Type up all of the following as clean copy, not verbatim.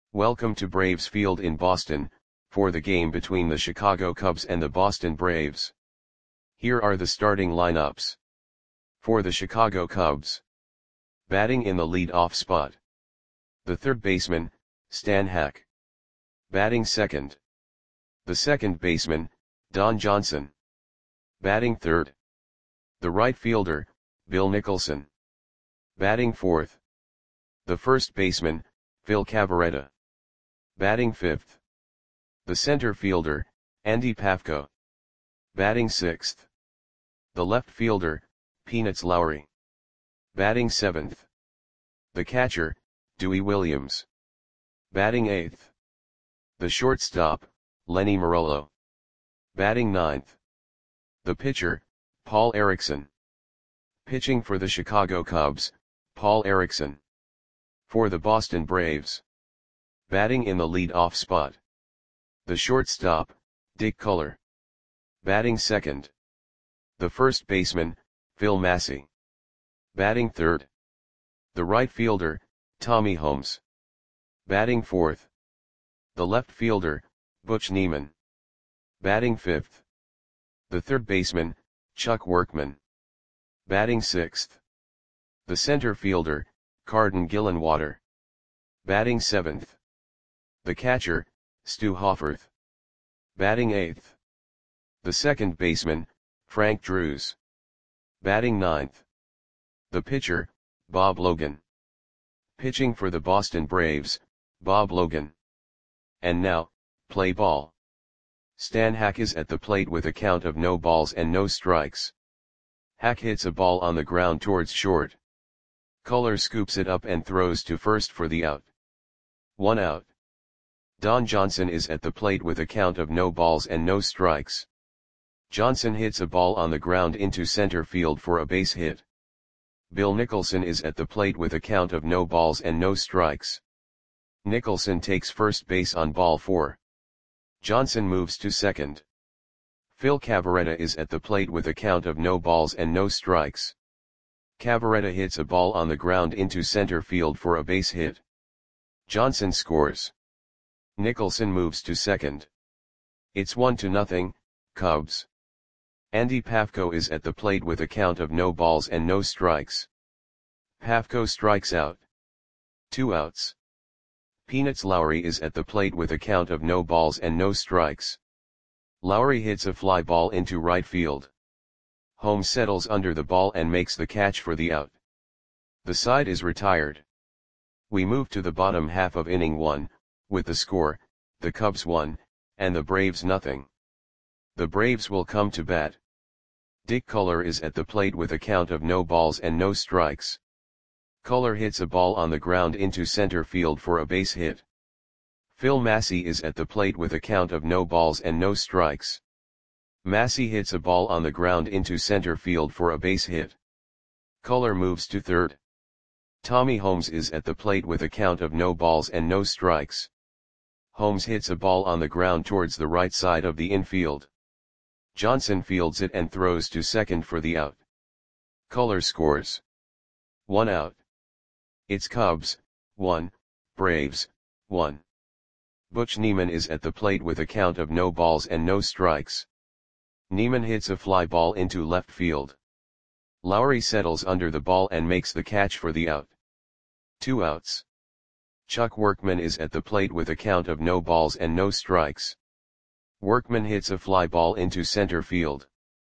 Welcome to Braves Field in Boston, for the game between the Chicago Cubs and the Boston Braves. Here are the starting lineups. For the Chicago Cubs. Batting in the lead-off spot. The third baseman, Stan Hack. Batting second. The second baseman, Don Johnson. Batting third. The right fielder, Bill Nicholson. Batting fourth. The first baseman, Phil Cavarretta. Batting fifth. The center fielder, Andy Pafko. Batting sixth. The left fielder, Peanuts Lowry. Batting seventh. The catcher, Dewey Williams. Batting eighth. The shortstop, Lenny Morello. Batting ninth. The pitcher, Paul Erickson. Pitching for the Chicago Cubs, Paul Erickson. For the Boston Braves. Batting in the lead-off spot. The shortstop, Dick Culler. Batting second. The first baseman, Phil Massey. Batting third. The right fielder, Tommy Holmes. Batting fourth. The left fielder, Butch Niemann. Batting fifth. The third baseman, Chuck Workman. Batting sixth. The center fielder, Carden Gillenwater. Batting seventh. The catcher, Stu Hofferth. Batting eighth. The second baseman, Frank Drews. Batting ninth. The pitcher, Bob Logan. Pitching for the Boston Braves, Bob Logan. And now, play ball. Stan Hack is at the plate with a count of no balls and no strikes. Hack hits a ball on the ground towards short. Culler scoops it up and throws to first for the out. 1 out. Don Johnson is at the plate with a count of no balls and no strikes. Johnson hits a ball on the ground into center field for a base hit. Bill Nicholson is at the plate with a count of no balls and no strikes. Nicholson takes first base on ball 4. Johnson moves to second. Phil Cavarretta is at the plate with a count of no balls and no strikes. Cavarretta hits a ball on the ground into center field for a base hit. Johnson scores. Nicholson moves to second. It's 1-0, Cubs. Andy Pafko is at the plate with a count of no balls and no strikes. Pafko strikes out. 2 outs. Peanuts Lowry is at the plate with a count of no balls and no strikes. Lowry hits a fly ball into right field. Holmes settles under the ball and makes the catch for the out. The side is retired. We move to the bottom half of inning 1, with the score, the Cubs 1, and the Braves 0. The Braves will come to bat. Dick Culler is at the plate with a count of no balls and no strikes. Culler hits a ball on the ground into center field for a base hit. Phil Massey is at the plate with a count of no balls and no strikes. Massey hits a ball on the ground into center field for a base hit. Culler moves to third. Tommy Holmes is at the plate with a count of no balls and no strikes. Holmes hits a ball on the ground towards the right side of the infield. Johnson fields it and throws to second for the out. Culler scores. 1 out. It's Cubs 1, Braves 1. Butch Niemann is at the plate with a count of no balls and no strikes. Niemann hits a fly ball into left field. Lowry settles under the ball and makes the catch for the out. 2 outs. Chuck Workman is at the plate with a count of no balls and no strikes. Workman hits a fly ball into center field.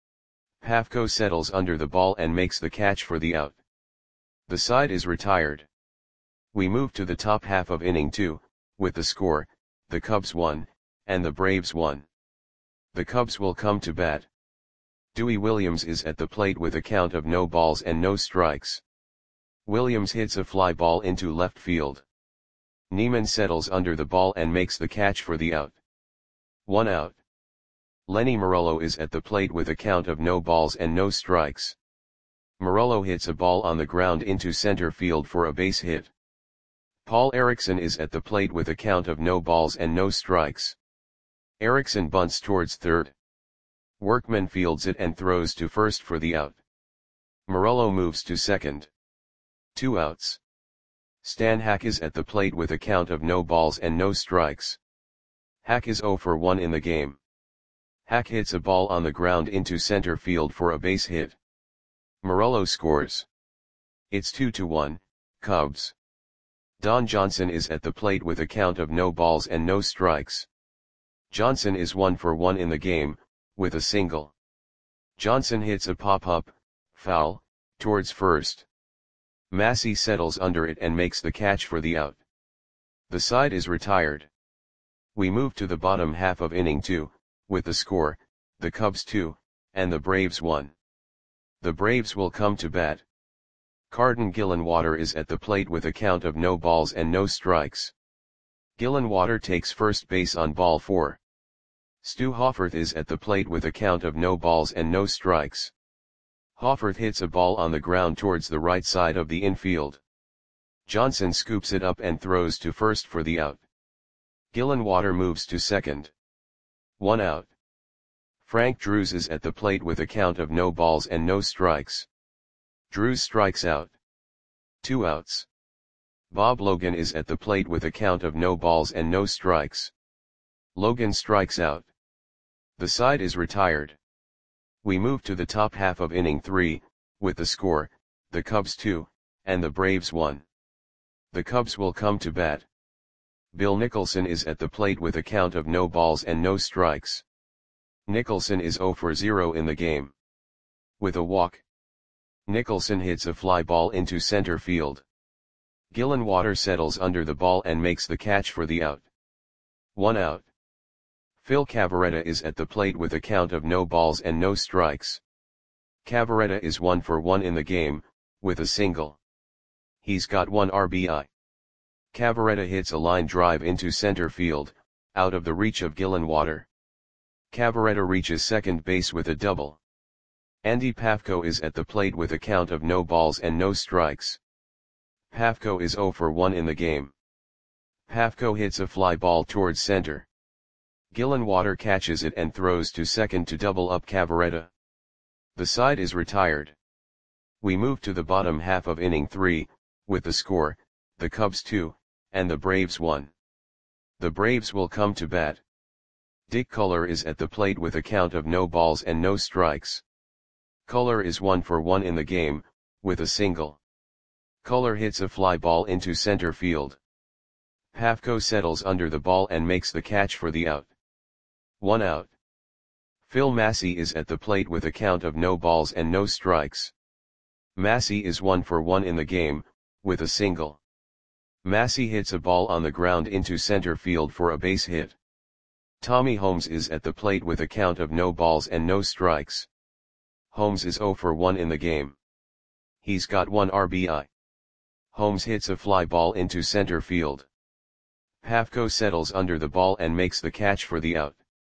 Pafko settles under the ball and makes the catch for the out. The side is retired. We move to the top half of inning 2, with the score, the Cubs 1, and the Braves 1. The Cubs will come to bat. Dewey Williams is at the plate with a count of no balls and no strikes. Williams hits a fly ball into left field. Niemann settles under the ball and makes the catch for the out. 1 out. Lenny Morello is at the plate with a count of no balls and no strikes. Morello hits a ball on the ground into center field for a base hit. Paul Erickson is at the plate with a count of no balls and no strikes. Erickson bunts towards third. Workman fields it and throws to first for the out. Morello moves to second. 2 outs. Stan Hack is at the plate with a count of no balls and no strikes. Hack is 0 for 1 in the game. Hack hits a ball on the ground into center field for a base hit. Morello scores. It's 2-1, Cubs. Don Johnson is at the plate with a count of no balls and no strikes. Johnson is 1 for 1 in the game, with a single. Johnson hits a pop-up, foul, towards first. Massey settles under it and makes the catch for the out. The side is retired. We move to the bottom half of inning 2, with the score, the Cubs 2, and the Braves 1. The Braves will come to bat. Carden Gillenwater is at the plate with a count of no balls and no strikes. Gillenwater takes first base on ball 4. Stu Hofferth is at the plate with a count of no balls and no strikes. Hofferth hits a ball on the ground towards the right side of the infield. Johnson scoops it up and throws to first for the out. Gillenwater moves to second. 1 out. Frank Drews is at the plate with a count of no balls and no strikes. Drews strikes out. 2 outs. Bob Logan is at the plate with a count of no balls and no strikes. Logan strikes out. The side is retired. We move to the top half of inning 3, with the score, the Cubs 2, and the Braves 1. The Cubs will come to bat. Bill Nicholson is at the plate with a count of no balls and no strikes. Nicholson is 0 for 0 in the game. With a walk, Nicholson hits a fly ball into center field. Gillenwater settles under the ball and makes the catch for the out. 1 out. Phil Cavarretta is at the plate with a count of no balls and no strikes. Cavarretta is 1 for 1 in the game, with a single. He's got 1 RBI. Cavarretta hits a line drive into center field, out of the reach of Gillenwater. Cavarretta reaches second base with a double. Andy Pafko is at the plate with a count of no balls and no strikes. Pafko is 0 for 1 in the game. Pafko hits a fly ball towards center. Gillenwater catches it and throws to second to double up Cavarretta. The side is retired. We move to the bottom half of inning 3, with the score, the Cubs 2, and the Braves 1. The Braves will come to bat. Dick Culler is at the plate with a count of no balls and no strikes. Culler is 1 for 1 in the game, with a single. Culler hits a fly ball into center field. Pafko settles under the ball and makes the catch for the out. 1 out. Phil Massey is at the plate with a count of no balls and no strikes. Massey is 1 for 1 in the game, with a single. Massey hits a ball on the ground into center field for a base hit. Tommy Holmes is at the plate with a count of no balls and no strikes. Holmes is 0 for 1 in the game. He's got 1 RBI. Holmes hits a fly ball into center field. Pafko settles under the ball and makes the catch for the out.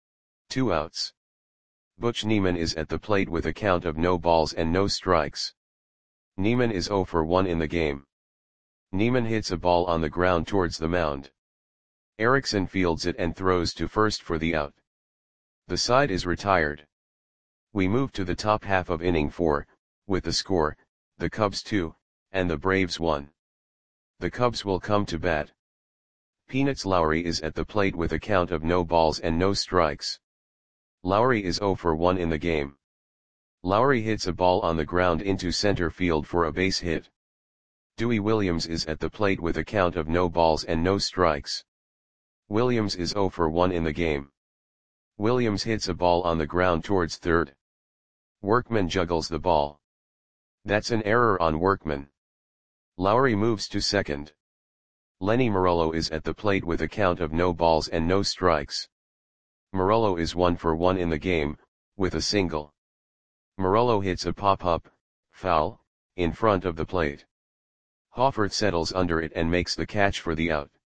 2 outs. Butch Neiman is at the plate with a count of no balls and no strikes. Neiman is 0 for 1 in the game. Neiman hits a ball on the ground towards the mound. Erickson fields it and throws to first for the out. The side is retired. We move to the top half of inning 4, with the score, the Cubs 2, and the Braves 1. The Cubs will come to bat. Peanuts Lowry is at the plate with a count of no balls and no strikes. Lowry is 0 for 1 in the game. Lowry hits a ball on the ground into center field for a base hit. Dewey Williams is at the plate with a count of no balls and no strikes. Williams is 0 for 1 in the game. Williams hits a ball on the ground towards third. Workman juggles the ball. That's an error on Workman. Lowry moves to second. Lenny Morello is at the plate with a count of no balls and no strikes. Morello is 1 for 1 in the game, with a single. Morello hits a pop-up, foul, in front of the plate. Hofferth settles under it and makes the catch for the out.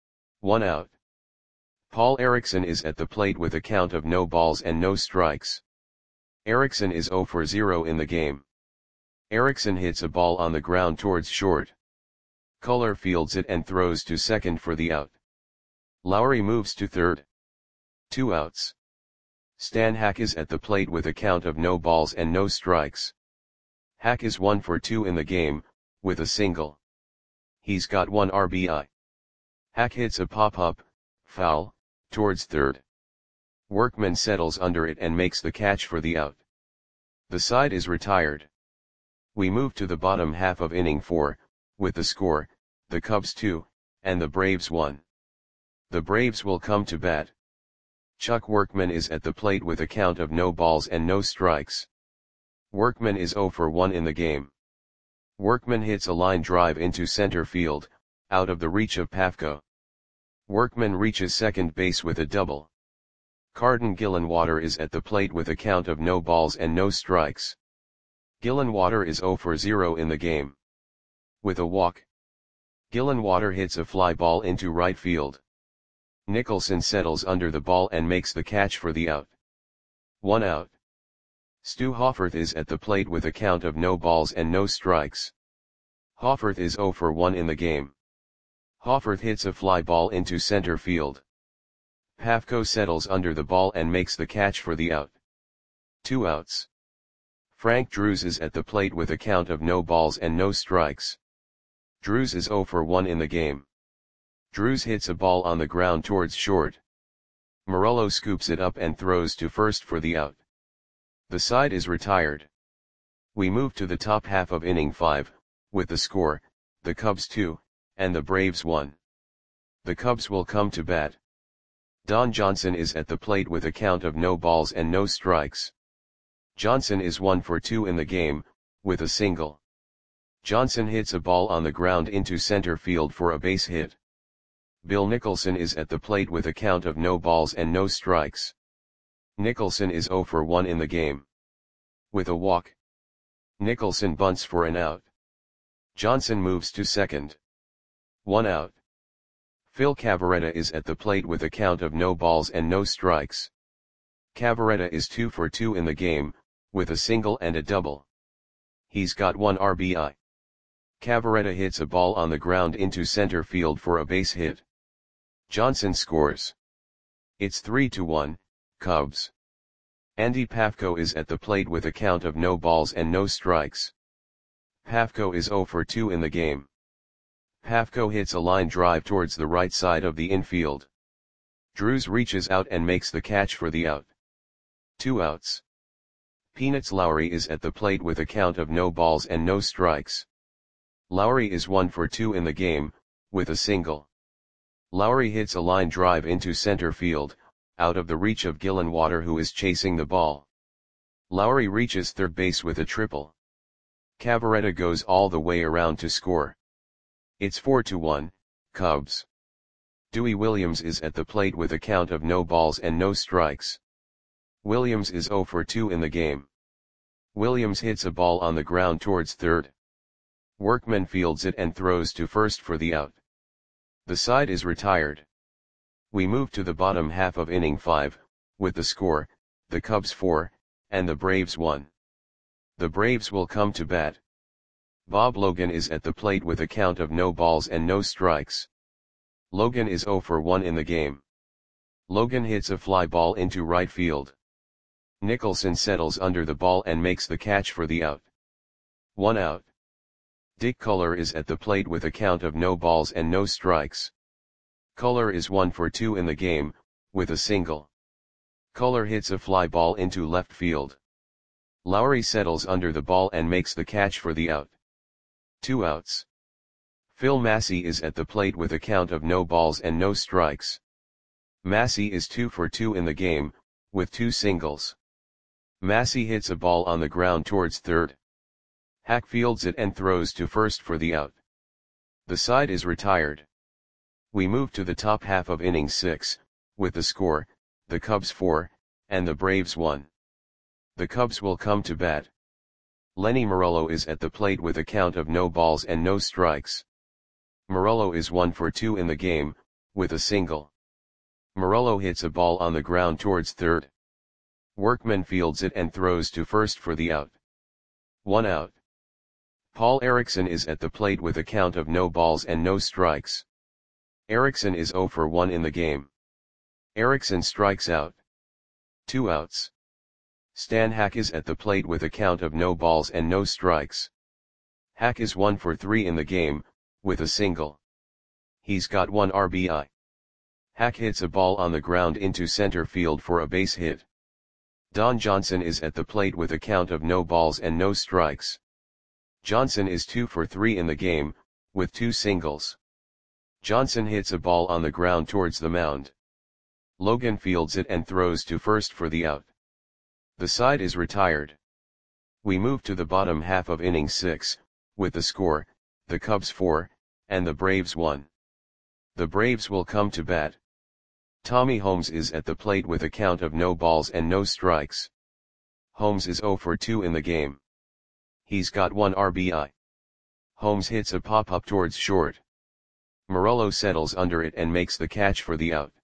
1 out. Paul Erickson is at the plate with a count of no balls and no strikes. Erickson is 0 for 0 in the game. Erickson hits a ball on the ground towards short. Culler fields it and throws to second for the out. Lowry moves to third. 2 outs. Stan Hack is at the plate with a count of no balls and no strikes. Hack is 1 for 2 in the game, with a single. He's got 1 RBI. Hack hits a pop-up, foul, towards third. Workman settles under it and makes the catch for the out. The side is retired. We move to the bottom half of inning 4, with the score, the Cubs 2, and the Braves 1. The Braves will come to bat. Chuck Workman is at the plate with a count of no balls and no strikes. Workman is 0 for 1 in the game. Workman hits a line drive into center field, out of the reach of Pafko. Workman reaches second base with a double. Carden Gillenwater is at the plate with a count of no balls and no strikes. Gillenwater is 0 for 0 in the game. With a walk, Gillenwater hits a fly ball into right field. Nicholson settles under the ball and makes the catch for the out. 1 out. Stu Hofferth is at the plate with a count of no balls and no strikes. Hofferth is 0 for 1 in the game. Hofferth hits a fly ball into center field. Pafko settles under the ball and makes the catch for the out. 2 outs. Frank Drews is at the plate with a count of no balls and no strikes. Drews is 0 for 1 in the game. Drews hits a ball on the ground towards short. Morello scoops it up and throws to first for the out. The side is retired. We move to the top half of inning 5, with the score, the Cubs 2, and the Braves 1. The Cubs will come to bat. Don Johnson is at the plate with a count of no balls and no strikes. Johnson is 1 for 2 in the game, with a single. Johnson hits a ball on the ground into center field for a base hit. Bill Nicholson is at the plate with a count of no balls and no strikes. Nicholson is 0 for 1 in the game. With a walk, Nicholson bunts for an out. Johnson moves to second. 1 out. Phil Cavarretta is at the plate with a count of no balls and no strikes. Cavarretta is 2 for 2 in the game, with a single and a double. He's got 1 RBI. Cavarretta hits a ball on the ground into center field for a base hit. Johnson scores. It's 3-1, Cubs. Andy Pafko is at the plate with a count of no balls and no strikes. Pafko is 0 for 2 in the game. Pafko hits a line drive towards the right side of the infield. Drews reaches out and makes the catch for the out. 2 outs. Peanuts Lowry is at the plate with a count of no balls and no strikes. Lowry is 1 for 2 in the game, with a single. Lowry hits a line drive into center field, out of the reach of Gillenwater who is chasing the ball. Lowry reaches third base with a triple. Cavarretta goes all the way around to score. It's 4-1, Cubs. Dewey Williams is at the plate with a count of no balls and no strikes. Williams is 0 for 2 in the game. Williams hits a ball on the ground towards third. Workman fields it and throws to first for the out. The side is retired. We move to the bottom half of inning 5, with the score, the Cubs 4, and the Braves 1. The Braves will come to bat. Bob Logan is at the plate with a count of no balls and no strikes. Logan is 0 for 1 in the game. Logan hits a fly ball into right field. Nicholson settles under the ball and makes the catch for the out. 1 out. Dick Culler is at the plate with a count of no balls and no strikes. Culler is 1 for 2 in the game, with a single. Culler hits a fly ball into left field. Lowry settles under the ball and makes the catch for the out. 2 outs. Phil Massey is at the plate with a count of no balls and no strikes. Massey is 2 for 2 in the game, with 2 singles. Massey hits a ball on the ground towards third. Hack fields it and throws to first for the out. The side is retired. We move to the top half of inning 6, with the score, the Cubs 4, and the Braves 1. The Cubs will come to bat. Lenny Morello is at the plate with a count of no balls and no strikes. Morello is 1 for 2 in the game, with a single. Morello hits a ball on the ground towards third. Workman fields it and throws to first for the out. 1 out. Paul Erickson is at the plate with a count of no balls and no strikes. Erickson is 0 for 1 in the game. Erickson strikes out. 2 outs. Stan Hack is at the plate with a count of no balls and no strikes. Hack is 1 for 3 in the game, with a single. He's got 1 RBI. Hack hits a ball on the ground into center field for a base hit. Don Johnson is at the plate with a count of no balls and no strikes. Johnson is 2 for 3 in the game, with 2 singles. Johnson hits a ball on the ground towards the mound. Logan fields it and throws to first for the out. The side is retired. We move to the bottom half of inning 6, with the score, the Cubs 4, and the Braves 1. The Braves will come to bat. Tommy Holmes is at the plate with a count of no balls and no strikes. Holmes is 0 for 2 in the game. He's got 1 RBI. Holmes hits a pop-up towards short. Morello settles under it and makes the catch for the out.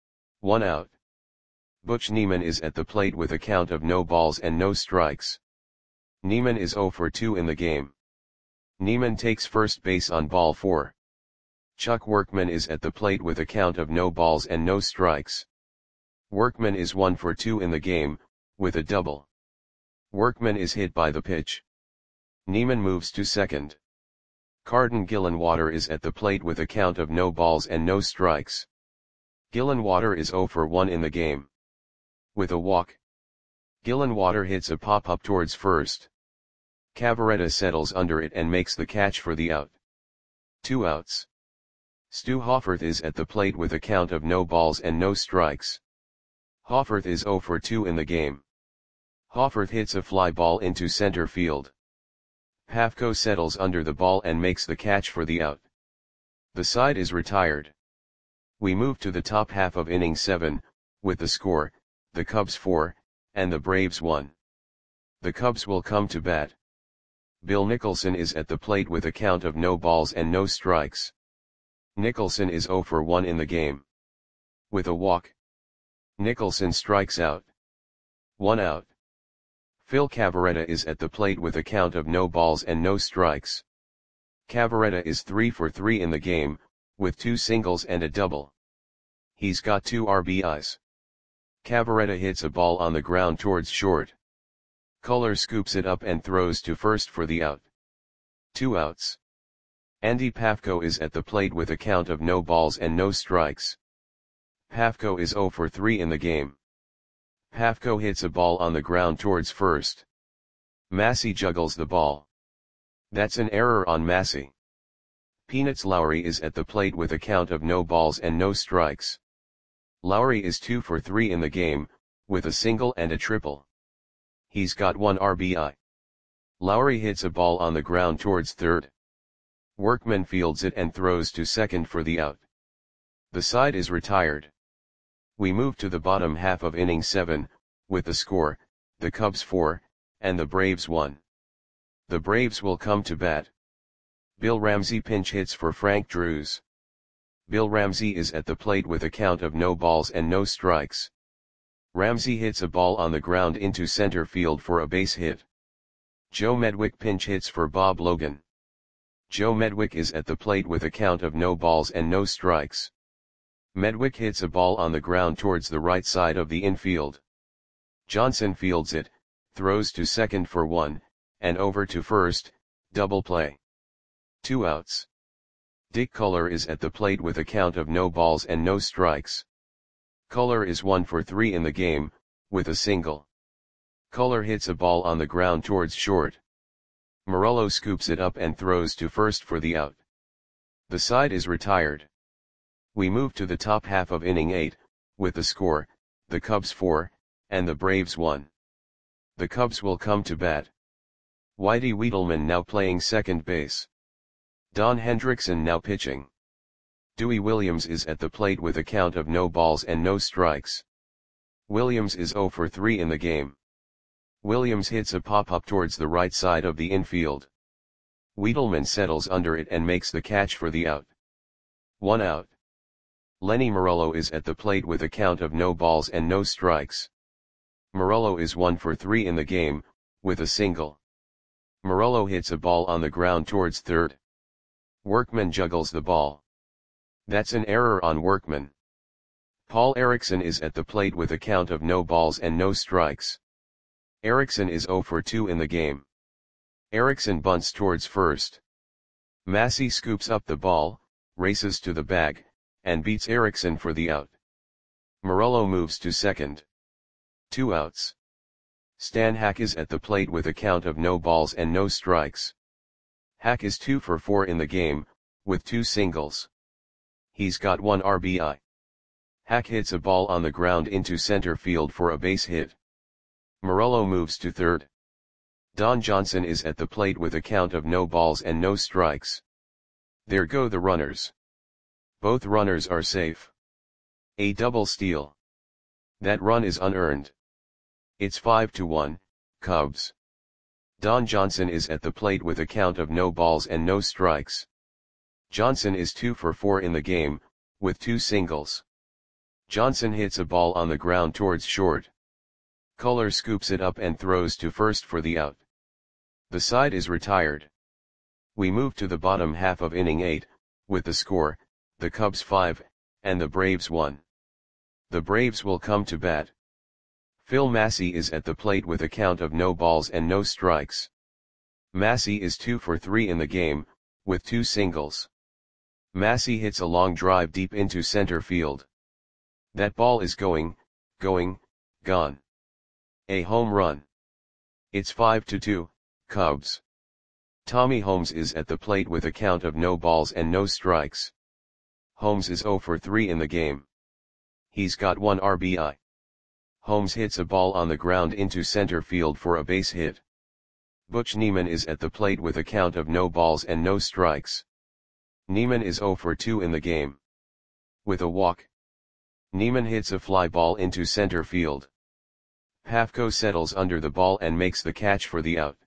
1 out. Butch Neiman is at the plate with a count of no balls and no strikes. Neiman is 0 for 2 in the game. Neiman takes first base on ball 4. Chuck Workman is at the plate with a count of no balls and no strikes. Workman is 1 for 2 in the game, with a double. Workman is hit by the pitch. Neiman moves to second. Carden Gillenwater is at the plate with a count of no balls and no strikes. Gillenwater is 0 for 1 in the game. With a walk. Gillenwater hits a pop-up towards first. Cavaretta settles under it and makes the catch for the out. 2 outs. Stu Hofferth is at the plate with a count of no balls and no strikes. Hofferth is 0 for 2 in the game. Hofferth hits a fly ball into center field. Pafko settles under the ball and makes the catch for the out. The side is retired. We move to the top half of inning 7, with the score, the Cubs 4, and the Braves 1. The Cubs will come to bat. Bill Nicholson is at the plate with a count of no balls and no strikes. Nicholson is 0 for 1 in the game. With a walk. Nicholson strikes out. 1 out. Phil Cavaretta is at the plate with a count of no balls and no strikes. Cavaretta is 3 for 3 in the game, with 2 singles and a double. He's got 2 RBIs. Cavaretta hits a ball on the ground towards short. Culler scoops it up and throws to first for the out. 2 outs. Andy Pafko is at the plate with a count of no balls and no strikes. Pafko is 0 for 3 in the game. Pafko hits a ball on the ground towards first. Massey juggles the ball. That's an error on Massey. Peanuts Lowry is at the plate with a count of no balls and no strikes. Lowry is 2 for 3 in the game, with a single and a triple. He's got 1 RBI. Lowry hits a ball on the ground towards third. Workman fields it and throws to second for the out. The side is retired. We move to the bottom half of inning 7, with the score, the Cubs 4, and the Braves 1. The Braves will come to bat. Bill Ramsey pinch hits for Frank Drews. Bill Ramsey is at the plate with a count of no balls and no strikes. Ramsey hits a ball on the ground into center field for a base hit. Joe Medwick pinch hits for Bob Logan. Joe Medwick is at the plate with a count of no balls and no strikes. Medwick hits a ball on the ground towards the right side of the infield. Johnson fields it, throws to second for 1, and over to first, double play. 2 outs. Dick Culler is at the plate with a count of no balls and no strikes. Culler is 1 for 3 in the game, with a single. Culler hits a ball on the ground towards short. Morello scoops it up and throws to first for the out. The side is retired. We move to the top half of inning 8, with the score, the Cubs 4, and the Braves 1. The Cubs will come to bat. Whitey Wiedelman now playing second base. Don Hendrickson now pitching. Dewey Williams is at the plate with a count of no balls and no strikes. Williams is 0 for 3 in the game. Williams hits a pop-up towards the right side of the infield. Wiedelman settles under it and makes the catch for the out. 1 out. Lenny Morello is at the plate with a count of no balls and no strikes. Morello is 1 for 3 in the game, with a single. Morello hits a ball on the ground towards third. Workman juggles the ball. That's an error on Workman. Paul Erickson is at the plate with a count of no balls and no strikes. Erickson is 0 for 2 in the game. Erickson bunts towards first. Massey scoops up the ball, races to the bag, and beats Eriksson for the out. Morello moves to second. 2 outs. Stan Hack is at the plate with a count of no balls and no strikes. Hack is 2 for 4 in the game, with 2 singles. He's got 1 RBI. Hack hits a ball on the ground into center field for a base hit. Morello moves to third. Don Johnson is at the plate with a count of no balls and no strikes. There go the runners. Both runners are safe. A double steal. That run is unearned. It's 5-1, Cubs. Don Johnson is at the plate with a count of no balls and no strikes. Johnson is 2 for 4 in the game, with 2 singles. Johnson hits a ball on the ground towards short. Culler scoops it up and throws to first for the out. The side is retired. We move to the bottom half of inning 8, with the score, the Cubs 5, and the Braves 1. The Braves will come to bat. Phil Massey is at the plate with a count of no balls and no strikes. Massey is 2 for 3 in the game, with 2 singles. Massey hits a long drive deep into center field. That ball is gone. A home run. It's 5-2, Cubs. Tommy Holmes is at the plate with a count of no balls and no strikes. Holmes is 0 for 3 in the game. He's got 1 RBI. Holmes hits a ball on the ground into center field for a base hit. Butch Niemann is at the plate with a count of no balls and no strikes. Niemann is 0 for 2 in the game. With a walk. Niemann hits a fly ball into center field. Pafko settles under the ball and makes the catch for the out.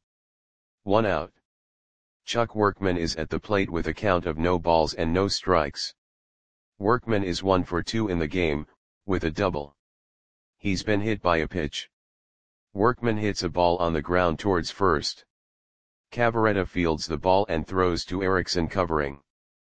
1 out. Chuck Workman is at the plate with a count of no balls and no strikes. Workman is 1 for 2 in the game, with a double. He's been hit by a pitch. Workman hits a ball on the ground towards first. Cavaretta fields the ball and throws to Eriksson covering.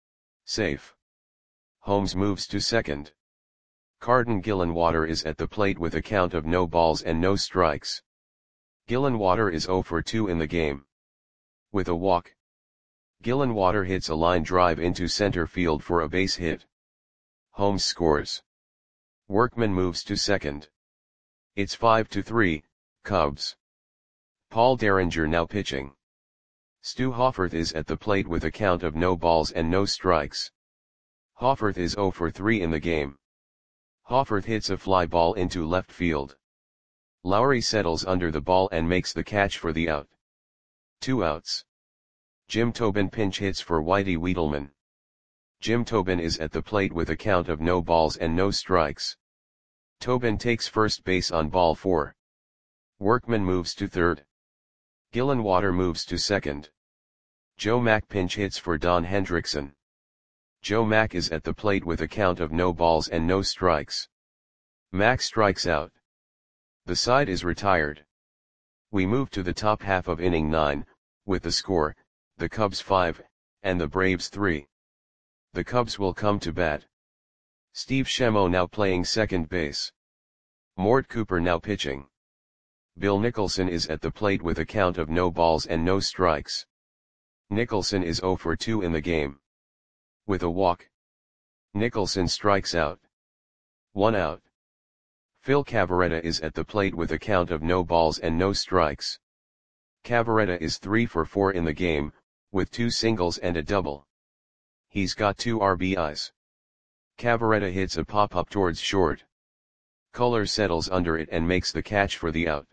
Safe. Holmes moves to second. Carden Gillenwater is at the plate with a count of no balls and no strikes. Gillenwater is 0 for 2 in the game. With a walk. Gillenwater hits a line drive into center field for a base hit. Holmes scores. Workman moves to second. It's 5-3, Cubs. Paul Derringer now pitching. Stu Hofferth is at the plate with a count of no balls and no strikes. Hofferth is 0 for 3 in the game. Hofferth hits a fly ball into left field. Lowry settles under the ball and makes the catch for the out. 2 outs. Jim Tobin pinch hits for Whitey Wiedelman. Jim Tobin is at the plate with a count of no balls and no strikes. Tobin takes first base on ball 4. Workman moves to third. Gillenwater moves to second. Joe Mack pinch hits for Don Hendrickson. Joe Mack is at the plate with a count of no balls and no strikes. Mack strikes out. The side is retired. We move to the top half of inning 9, with the score, the Cubs 5, and the Braves 3. The Cubs will come to bat. Steve Shemo now playing second base. Mort Cooper now pitching. Bill Nicholson is at the plate with a count of no balls and no strikes. Nicholson is 0 for 2 in the game. With a walk. Nicholson strikes out. 1 out. Phil Cavaretta is at the plate with a count of no balls and no strikes. Cavaretta is 3 for 4 in the game, with 2 singles and a double. He's got 2 RBIs. Cavaretta hits a pop-up towards short. Culler settles under it and makes the catch for the out.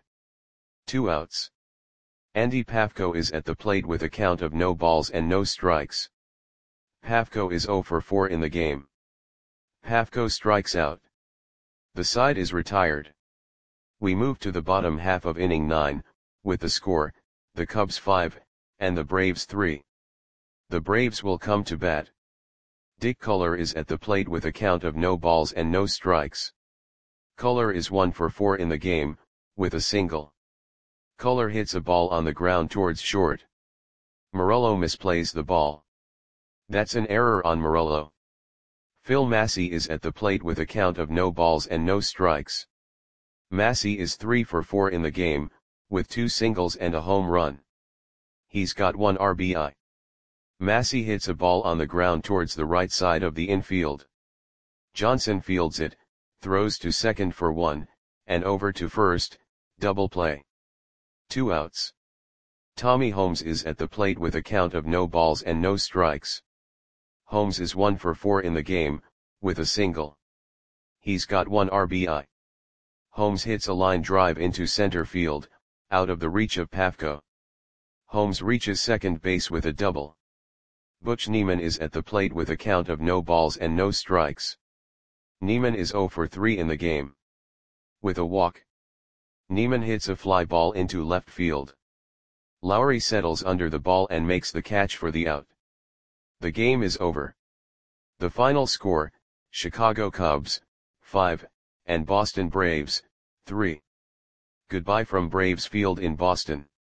2 outs. Andy Pafko is at the plate with a count of no balls and no strikes. Pafko is 0 for 4 in the game. Pafko strikes out. The side is retired. We move to the bottom half of inning 9, with the score, the Cubs 5, and the Braves 3. The Braves will come to bat. Dick Culler is at the plate with a count of no balls and no strikes. Culler is 1 for 4 in the game, with a single. Culler hits a ball on the ground towards short. Morello misplays the ball. That's an error on Morello. Phil Massey is at the plate with a count of no balls and no strikes. Massey is 3 for 4 in the game, with 2 singles and a home run. He's got 1 RBI. Massey hits a ball on the ground towards the right side of the infield. Johnson fields it, throws to second for 1, and over to first, double play. 2 outs. Tommy Holmes is at the plate with a count of no balls and no strikes. Holmes is 1 for 4 in the game, with a single. He's got 1 RBI. Holmes hits a line drive into center field, out of the reach of Pafko. Holmes reaches second base with a double. Butch Niemann is at the plate with a count of no balls and no strikes. Niemann is 0 for 3 in the game. With a walk, Niemann hits a fly ball into left field. Lowry settles under the ball and makes the catch for the out. The game is over. The final score, Chicago Cubs, 5, and Boston Braves, 3. Goodbye from Braves Field in Boston.